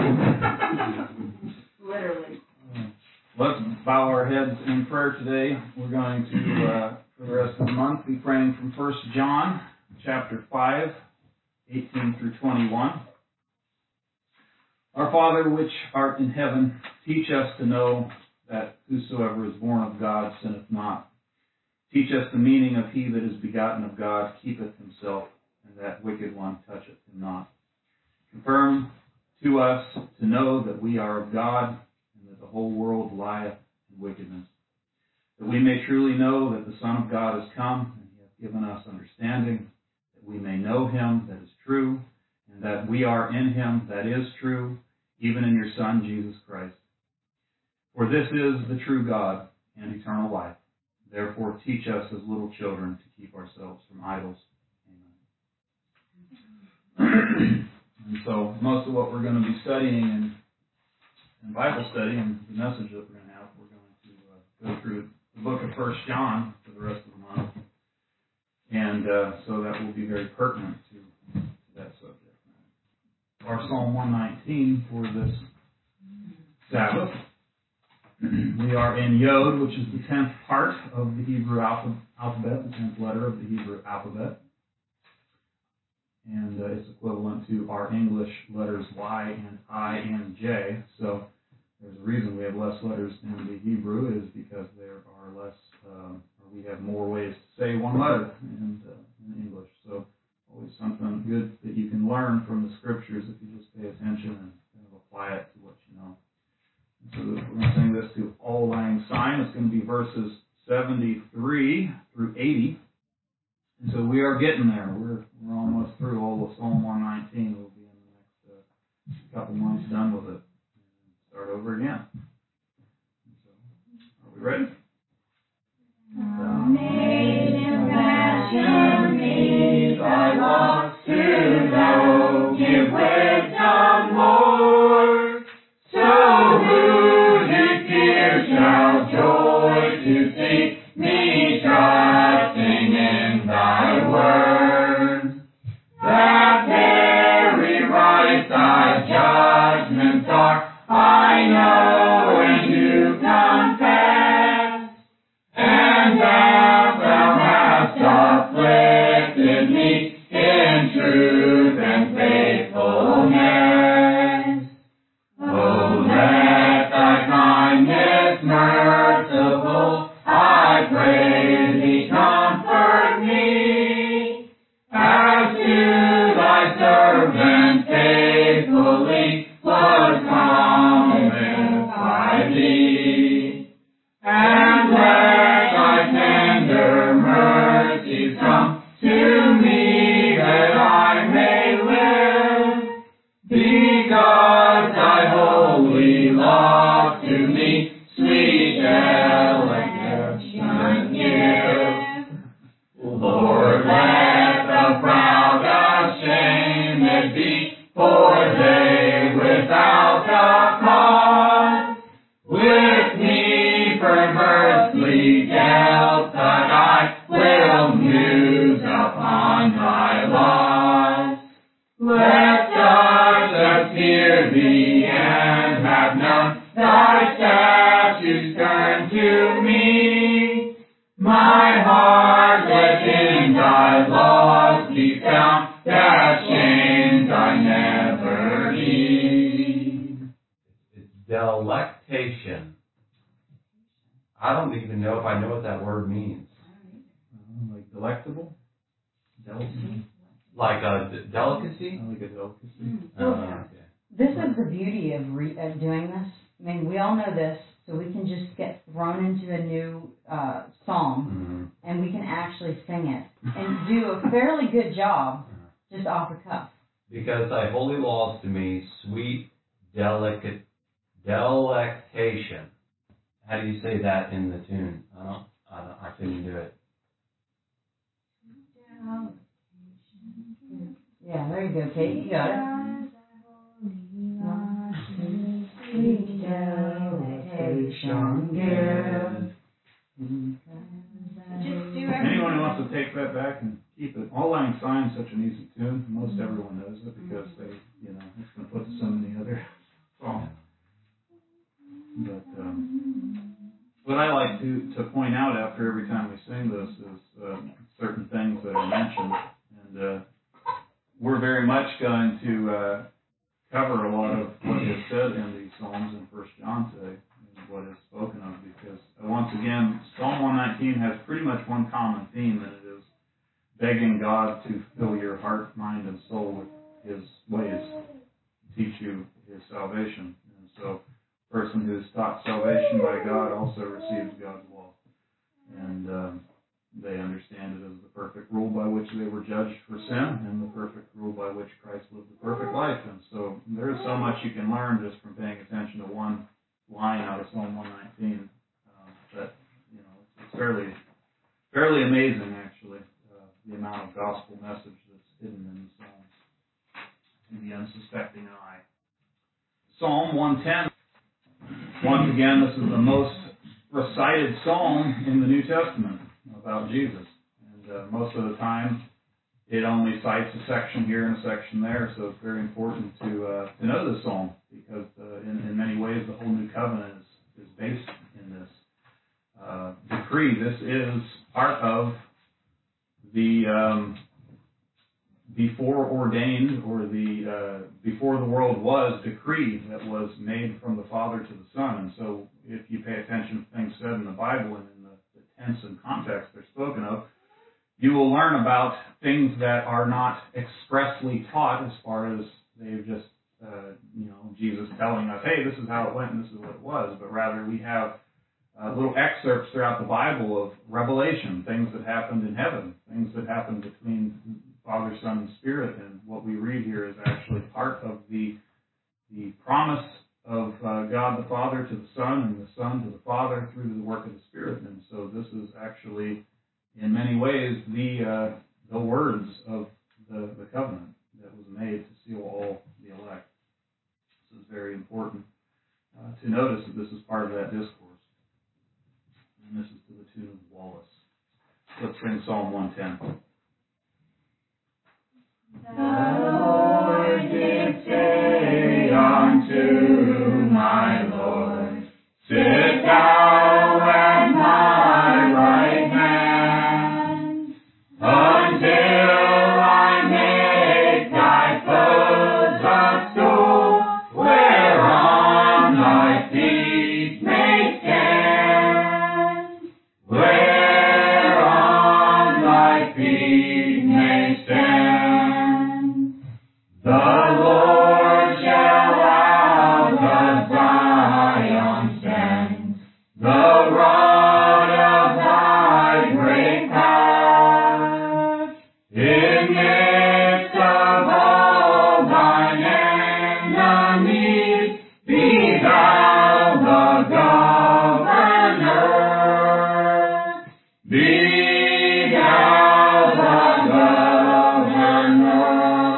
Literally. Let's bow our heads in prayer today. We're going to, for the rest of the month, be praying from 1 John chapter 5, 18 through 21. Our Father, which art in heaven, teach us to know that whosoever is born of God sinneth not. Teach us the meaning of he that is begotten of God keepeth himself, and that wicked one toucheth him not. Confirm to us to know that we are of God, and that the whole world lieth in wickedness. That we may truly know that the Son of God is come, and he hath given us understanding, that we may know him that is true, and that we are in him that is true, even in your Son, Jesus Christ. For this is the true God and eternal life. Therefore teach us as little children to keep ourselves from idols. Amen. And so most of what we're going to be studying in Bible study and the message that we're going to have, we're going to go through the book of 1 John for the rest of the month. And so that will be very pertinent to that subject. Our Psalm 119 for this Sabbath. We are in Yod, which is the 10th part of the Hebrew alphabet, the 10th letter of the Hebrew alphabet. And it's equivalent to our English letters Y and I and J. So there's a reason we have less letters in the Hebrew is because there are less, or we have more ways to say one letter in English. So always something good that you can learn from the scriptures if you just pay attention and kind of apply it to what you know. So we're going to sing this to Auld Lang Syne. It's going to be verses 73 through 80. And so we are getting there. We're almost through all of Psalm 119. We'll be in the next couple months done with it. And start over again. So, are we ready? Amazing passion, me thy wants to know, give wisdom, Lord, so who did fear shall joy to see me trusting in thy word, that very right thy judgments are, I know and do confess, and that thou hast afflicted me in truth and faithfulness. Oh, let thy kindness merciful, I pray thee, comfort me, as to thy servant faithfully was promised by thee. And let thy tender mercies come to me, that I may live, because thy holy love to me sweet delectation give. Lord, let the proud ashamed be, for they without a cause with me perversely dealt, but I will muse upon thy laws. Let such as fear thee and have known thy statutes turn to me. My heart let in thy laws be found, that shames I never heed. It's delectation. I don't even know if I know what that word means. Like delectable? Delicacy? Like a delicacy? Like a delicacy. Okay. This is the beauty of doing this. I mean, we all know this, so we can just get thrown into a new psalm, and we can actually sing it and do a fairly good job just off the cuff. Because thy holy laws to me, sweet delectation. How do you say that in the tune? I couldn't do it. Yeah, there you go, Kate. You got it. Sweet delectation give. If anyone who wants to take that back and keep it, Auld Lang Syne is such an easy tune. Most everyone knows it because they, it's been put to so many other to point out after every time we sing this is certain things that are mentioned. And we're very much going to cover a lot of what is said in these Psalms in 1 John today, and what is spoken of, because once again, Psalm 119 has pretty much one common theme, and it is begging God to fill your heart, mind, and soul with His ways, teach you His salvation. And so, a person who is taught salvation by God also receives God's law, and they understand it as the perfect rule by which they were judged for sin, and the perfect rule by which Christ lived the perfect life. And so there is so much you can learn just from paying attention to one line out of Psalm 119. That it's fairly amazing, actually, the amount of gospel message that's hidden in the Psalms to the unsuspecting eye. Psalm 110. Once again, this is the most recited psalm in the New Testament about Jesus. And most of the time, it only cites a section here and a section there, so it's very important to know this psalm, because in many ways the whole New Covenant is based in this decree. This is part of the before ordained, or the before the world was decree that was made from the Father to the Son. And so if you pay attention to things said in the Bible and in the tense and context they're spoken of, you will learn about things that are not expressly taught, as far as they've just, Jesus telling us, hey, this is how it went and this is what it was, but rather we have little excerpts throughout the Bible of revelation, things that happened in heaven, things that happened between Father, Son, and Spirit. And what we read here is actually part of the promise of God the Father to the Son, and the Son to the Father through the work of the Spirit. And so this is actually, in many ways, the words of the covenant that was made to seal all the elect. This is very important to notice that this is part of that discourse. And this is to the tune of Wallace. Let's sing Psalm 110. The Lord did say unto my Lord, sit thou at my right hand, until I make thy foes a stool, whereon thy feet may stand, whereon thy feet may stand. The Lord shall out of Zion send the rod of thy great power. In midst of all thine enemies, be thou the governor. Be thou the governor.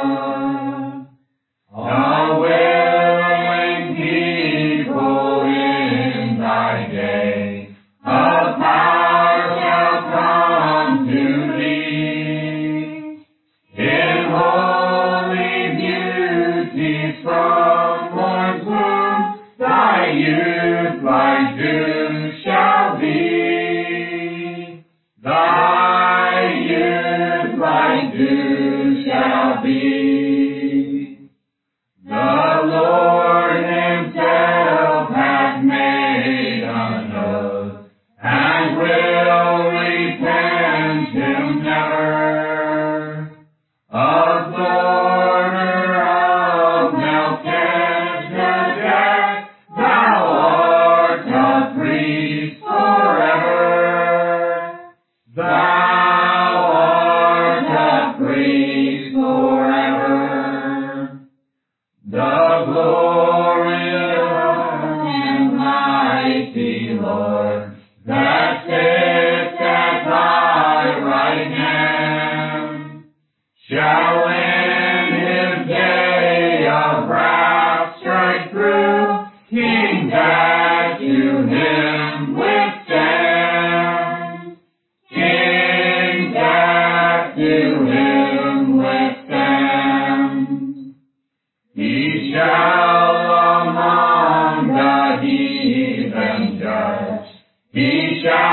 A willing people in thy day, of power shall come to thee. In holy beauty from morn's womb, thy youth like dew shall be. Thy youth like dew shall be. The Lord himself hath made an oath, and will repent him never. Of the order of Melchizedek, thou art a priest forever. Thou art a priest forever. The glorious and mighty Lord, that sits at thy right hand, shall in his day of wrath strike through kings that to him withstand. Kings that to him withstand. He shall among the heathen judge. He shall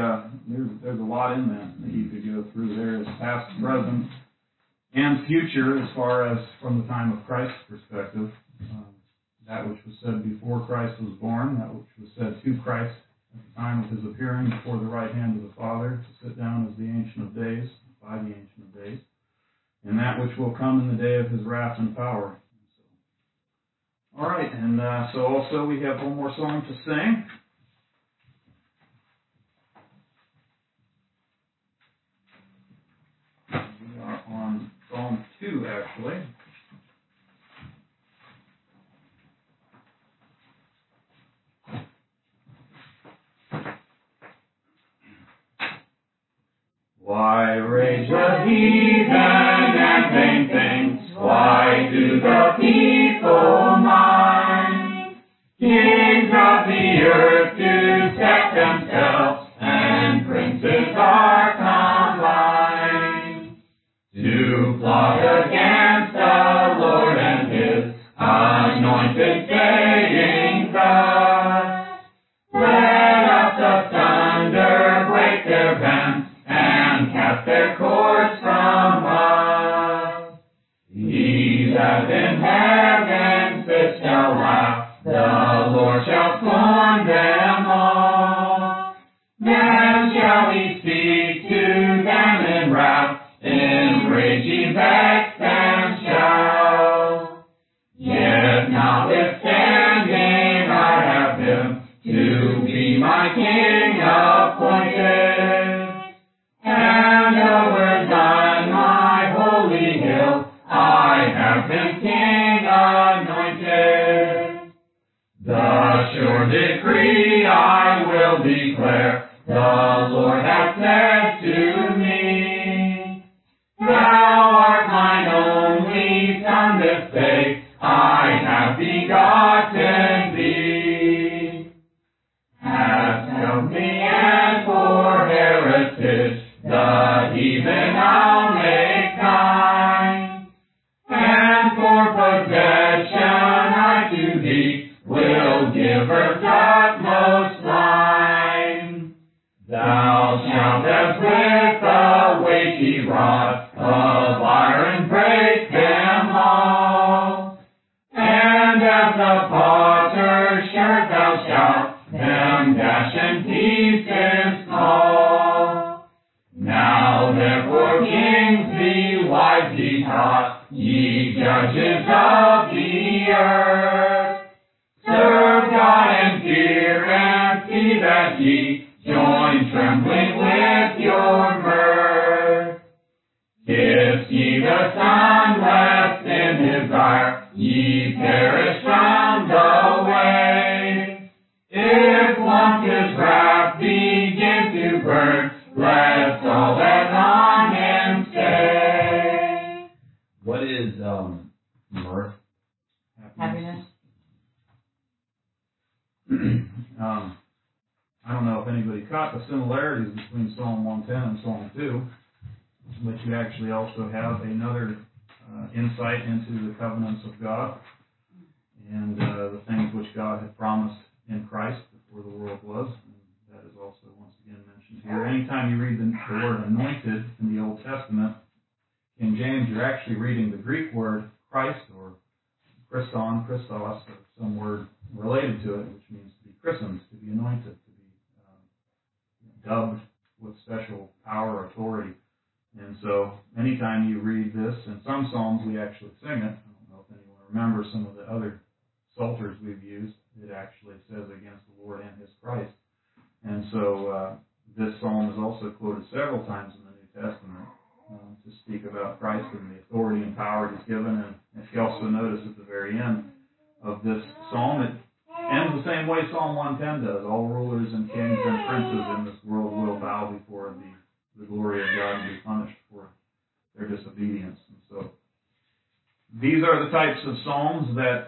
there's a lot in that you could go through. There is past, present, and future as far as from the time of Christ's perspective. That which was said before Christ was born, that which was said to Christ at the time of his appearing before the right hand of the Father to sit down as the Ancient of Days, by the Ancient of Days, and that which will come in the day of his wrath and power. All right, and so also we have one more song to sing. We are on Psalm 2, actually. Why rage the heathen and vain things? Why do the people mind? Kings of the earth do set themselves, and princes are combined to plot against the Lord and his anointed, saying thus, let us asunder break their bands, and cast their cords from us. He that in heaven sits shall laugh, the Lord shall scorn them all. Then shall he speak to them in wrath, in rage he vex them shall. Yet notwithstanding I have him to be my king appointed. And over Zion, my holy hill, I have been king anointed. The sure decree I will declare, the Lord hath said to me, thou art mine only son, this day I have begotten thee. Hast held me and for heritage, the heathen I'll make thine, and for possession I to thee will give earth's utmost line. Thou shalt as with a weighty rod of iron break them all, and as the potter's shirt thou shalt them dash in pieces small. Now therefore, kings, be wisely taught, ye judges of the earth. Serve God and fear, and see that ye join trembling with your mirth. Kiss ye the Son, lest in his ire ye perish from the way. If once his wrath begin to burn, let all that on him stay. What is mirth? Happiness. I don't know if anybody caught the similarities between Psalm 110 and Psalm 2, but you actually also have another insight into the covenants of God and the things which God had promised in Christ before the world was. And that is also once again mentioned here. Anytime you read the word anointed in the Old Testament, in James, you're actually reading the Greek word Christ, or Christon, Christos, or some word related to it, which means to be christened, to be anointed, to be dubbed with special power or authority. And so anytime you read this, in some psalms we actually sing it. I don't know if anyone remembers some of the other psalters we've used. It actually says against the Lord and his Christ. And so this psalm is also quoted several times in the New Testament to speak about Christ and the authority and power he's given. And if you also notice at the very end of this psalm, it ends the same way Psalm 110 does. All rulers and kings and princes in this world will bow before the glory of God and be punished for their disobedience. And so these are the types of psalms that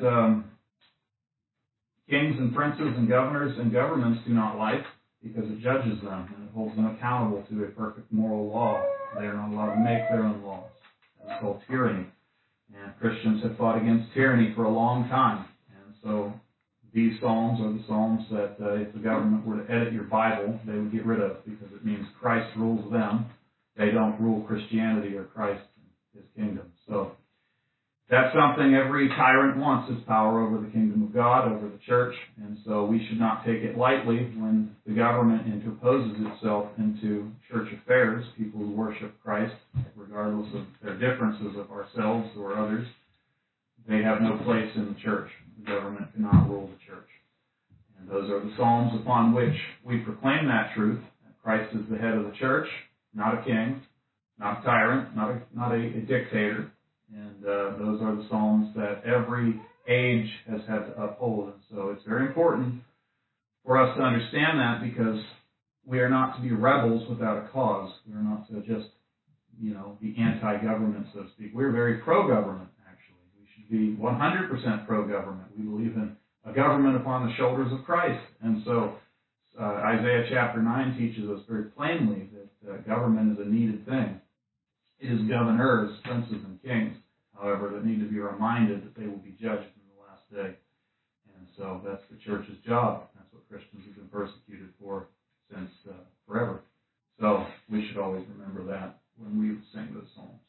kings and princes and governors and governments do not like, because it judges them and it holds them accountable to a perfect moral law. They are not allowed to make their own laws. It's called tyranny. And Christians have fought against tyranny for a long time. And so These psalms are the psalms that if the government were to edit your Bible, they would get rid of, because it means Christ rules them. They don't rule Christianity or Christ and his kingdom. So that's something every tyrant wants, is power over the kingdom of God, over the church. And so we should not take it lightly when the government interposes itself into church affairs. People who worship Christ, regardless of their differences of ourselves or others, they have no place in the church. The government cannot rule the church. And those are the psalms upon which we proclaim that truth, that Christ is the head of the church, not a king, not a tyrant, not a dictator. And those are the psalms that every age has had to uphold. And so it's very important for us to understand that, because we are not to be rebels without a cause. We are not to just, be anti-government, so to speak. We're very pro-government, actually. We should be 100% pro-government. We believe in a government upon the shoulders of Christ. And so Isaiah chapter 9 teaches us very plainly that government is a needed thing. It is governors, princes, and kings, however, that need to be reminded that they will be judged in the last day. And so that's the church's job. That's what Christians have been persecuted for since forever. So we should always remember that when we sing those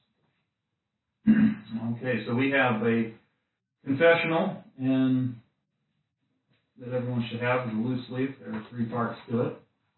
psalms. Okay, so we have a confessional and that everyone should have with a loose leaf. There are 3 parts to it.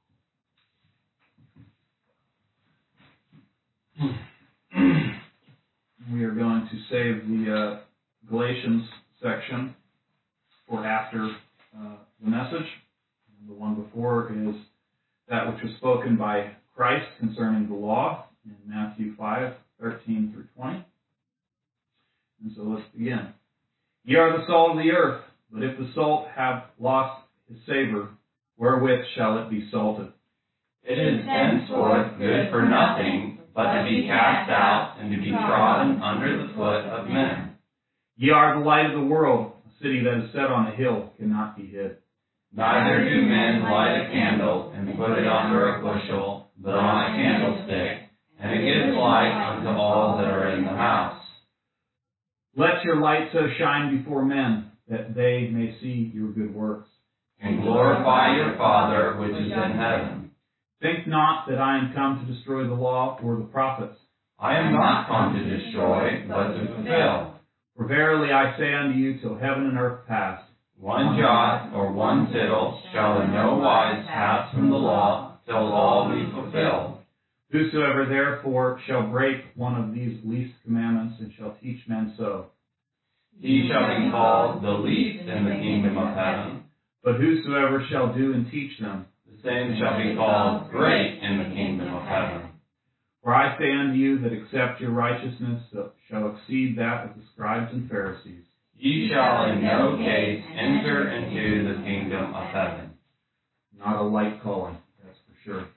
We are going to save the Galatians section for after the message. And the one before is that which was spoken by Christ concerning the law in Matthew 5:13 through 20. And so let's begin. Ye are the salt of the earth, but if the salt have lost his savor, wherewith shall it be salted? It is henceforth good for nothing, but to be cast out and to be trodden under the foot of men. Ye are the light of the world. A city that is set on a hill cannot be hid. Neither do men light a candle and put it under a bushel, but on a candlestick, and it gives light unto all that are in the house. Let your light so shine before men, that they may see your good works, and glorify your Father which is in heaven. Think not that I am come to destroy the law or the prophets. I am not come to destroy, but to fulfill. For verily I say unto you, till heaven and earth pass, one jot or one tittle shall in no wise pass from the law, till all be fulfilled. Whosoever therefore shall break one of these least commandments and shall teach men so, he shall be called the least in the kingdom of heaven. But whosoever shall do and teach them, the same shall be called great in the kingdom of heaven. For I say unto you that except your righteousness shall exceed that of the scribes and Pharisees, ye shall in no case enter into the kingdom of heaven. Not a light calling, that's for sure.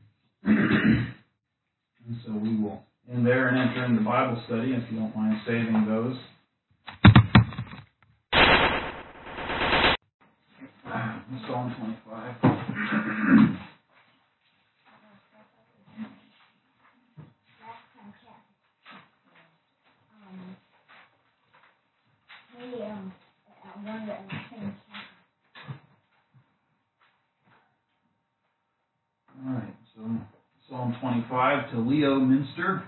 And so we will end there and enter into Bible study, if you don't mind saving those. Psalm 25. All right, so Psalm 25 to Leo Minster.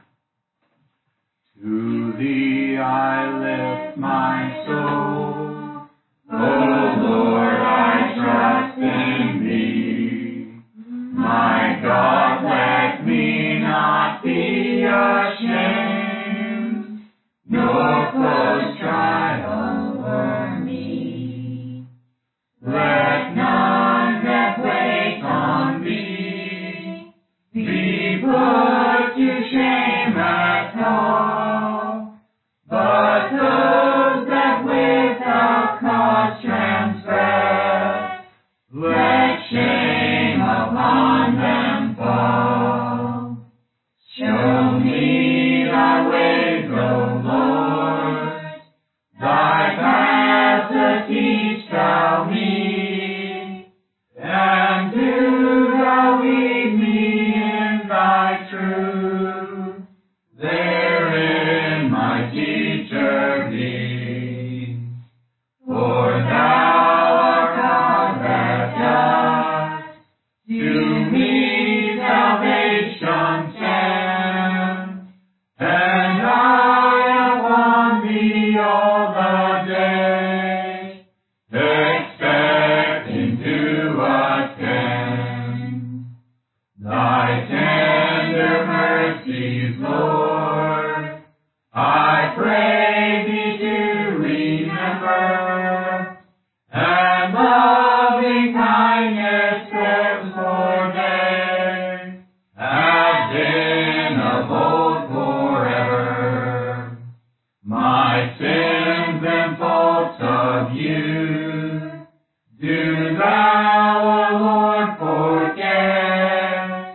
To thee I lift my soul, O Lord, I trust in thee. My God, let me not be ashamed, nor foes triumph o'er me. Let none that wait on thee be put to shame at all, but those that without cause transgress, let shame upon them fall. Show me Thy tender mercies, Lord, I pray thee to remember, and loving kindness strips for they have been of old forever. My sins and faults of you do thou, O Lord, forget.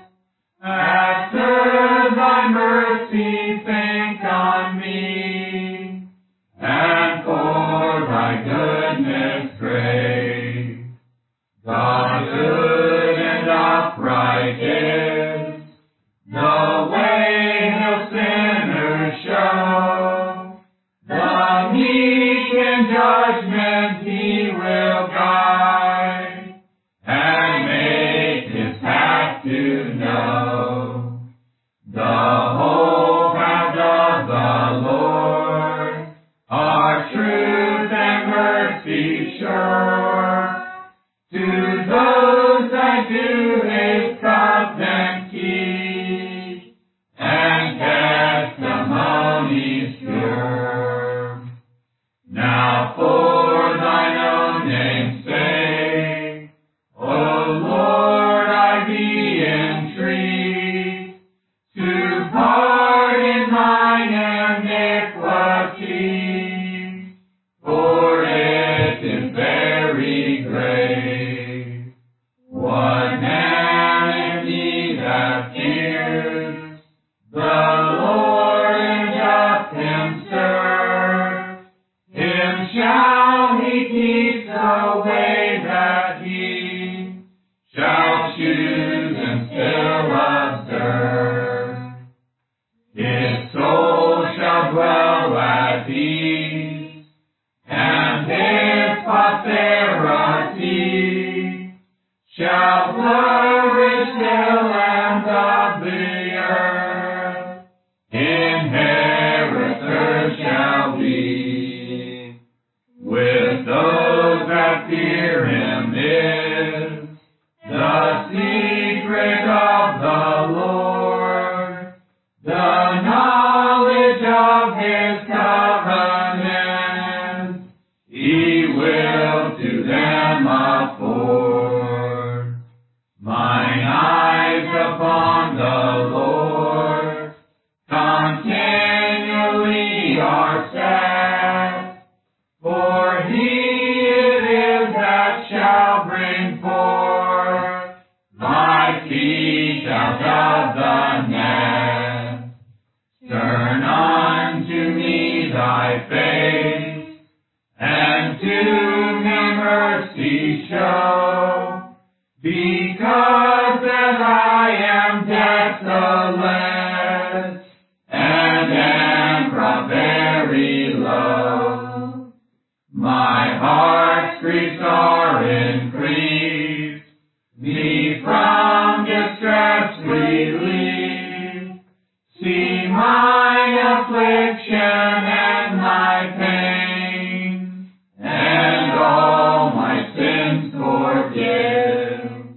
After thy mercy think on me, and for thy goodness great. God good and upright is the way he'll sinners show. The meek in judgment he will guide, and make his path to know. The whole paths of the Lord are truth and mercy sure. To those that do his covenant keep, and testimonies pure. Now for thine own name's sake, O Lord, I thee entreat, to pardon mine iniquity, for it is very great. What man in need that fears the Lord and doth him serve, him shall he keep the way that he shall choose and still observe. His soul shall dwell at ease, and his posterity shall flourish till end of the earth. Inheritors shall be with those that fear him is the secret of the Lord, the knowledge of his covenant, he will to them afford. Mine eyes upon the Lord continually are set, for he it is that shall bring forth my feet out of the net. Turn unto me thy face, and to me mercy show, because that I am desolate, and am brought very low. My heart's griefs are increased, me from distress relieve. See mine affliction and my pain, and all my sins forgive.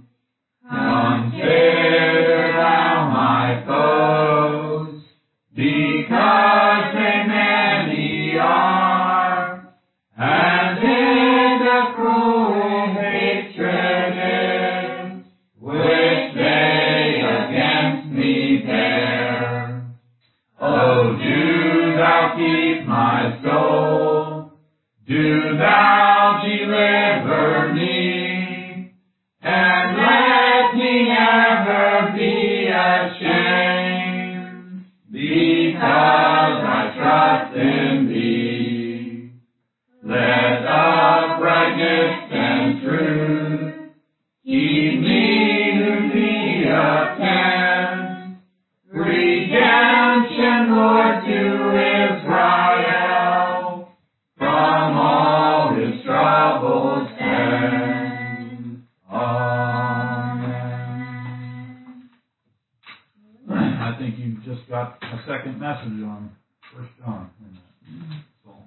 Consider thou my foes, because they many are, and in the cruel hatred is, which they against me bear. Oh, do thou keep my soul, do thou deliver me, and let me never be ashamed, because I trust in thee. Let uprightness and truth keep me who thee attend. Redemption, Lord, to Israel, from all his troubles send. Amen. I think you just got a second message on 1 John in that psalm.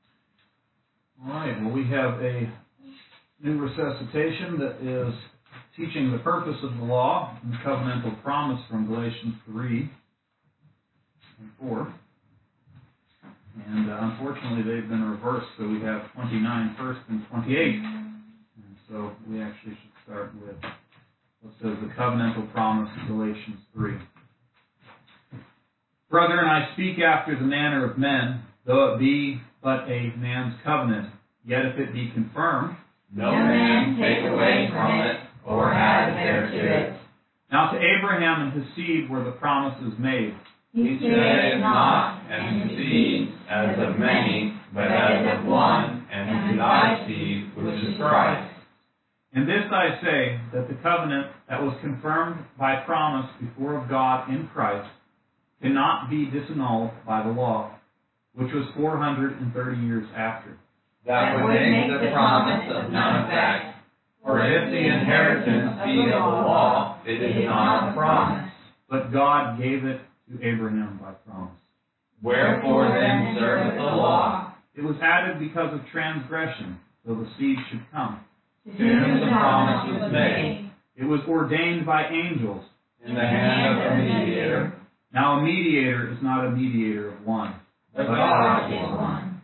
All right, well, we have a new resuscitation that is teaching the purpose of the law and the covenantal promise from Galatians 3 and 4. And unfortunately, they've been reversed, so we have 29 first and 28. And so we actually should start with what says the covenantal promise of Galatians 3. Brethren, I speak after the manner of men, though it be but a man's covenant. Yet if it be confirmed, no man take away from it, or add thereto it. Now to Abraham and his seed were the promises made. He saith not, and to seed, as of many, but as of one, and to thy seed, which is Christ. And this I say, that the covenant that was confirmed by promise before of God in Christ cannot be disannulled by the law, which was 430 years after. That would make the promise of none effect. For if the inheritance be of the law, it is not a promise. But God gave it to Abraham by promise. Wherefore then serveth the law? It was added because of transgression, till the seed should come. To whom the promise was made. It was ordained by angels. In the hand of a mediator. Now a mediator is not a mediator of one, but God is one.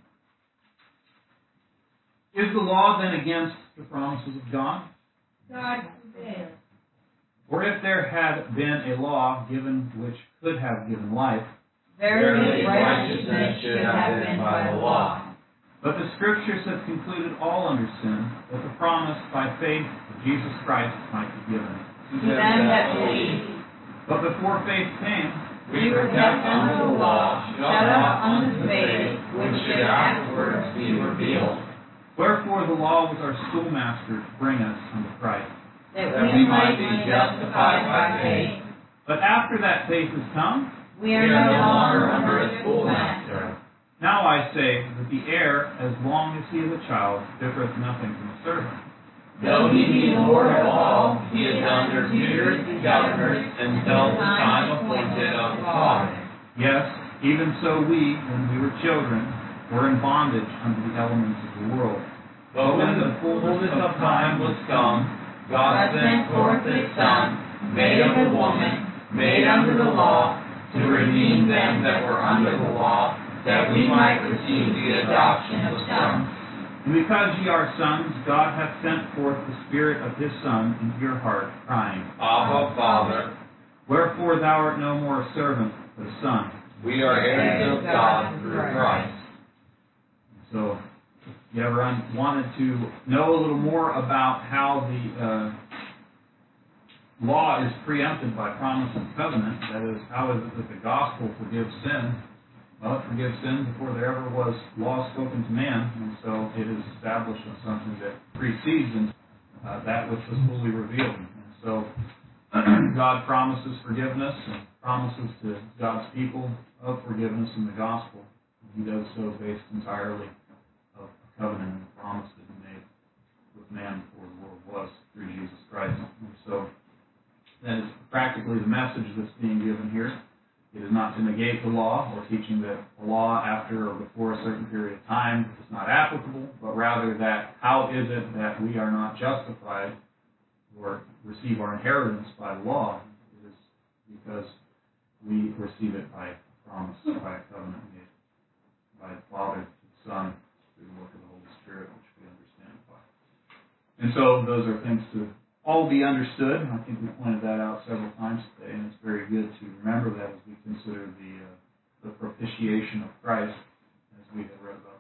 Is the law then against the promises of God? God forbid. Or if there had been a law given which could have given life, verily righteousness should have been by the law. But the Scriptures have concluded all under sin, that the promise by faith of Jesus Christ might be given to them that believe. But before faith came, we were kept under the law, shut up unto faith, which should afterwards be revealed. Wherefore the law was our schoolmaster to bring us unto Christ, that we might be justified by faith. But after that faith is come, we are no longer under a schoolmaster. Now I say that the heir, as long as he is a child, differeth nothing from a servant. Though he be Lord of all, he is under tutors and governors until the time appointed of the Father. Yes, even so we, when we were children, were in bondage under the elements of the world. But when the fullness of time was come, God sent forth his Son, made of a woman, made under the law, to redeem them that were under the law, that we might receive the adoption of sons. And because ye are sons, God hath sent forth the Spirit of his Son into your heart, crying, Abba, Father. Wherefore thou art no more a servant, but a son. We are heirs of God through Christ. So, if you ever wanted to know a little more about how the law is preempted by promise and covenant, that is, how is it that the gospel forgives sin? Well, it forgives sin before there ever was law spoken to man, and so it is established as something that precedes that which was fully revealed. And so God promises forgiveness and promises to God's people of forgiveness in the gospel. And he does so based entirely of a covenant and a promise that he made with man before the world was through Jesus Christ. And so that is practically the message that's being given here. It is not to negate the law or teaching that the law after or before a certain period of time is not applicable, but rather that how is it that we are not justified or receive our inheritance by law? It is because we receive it by promise, by a covenant made by the Father to the Son through the work of the Holy Spirit, which we understand by. And so those are things to all be understood. I think we pointed that out several times today, and it's very good to remember that as we consider the propitiation of Christ, as we have read about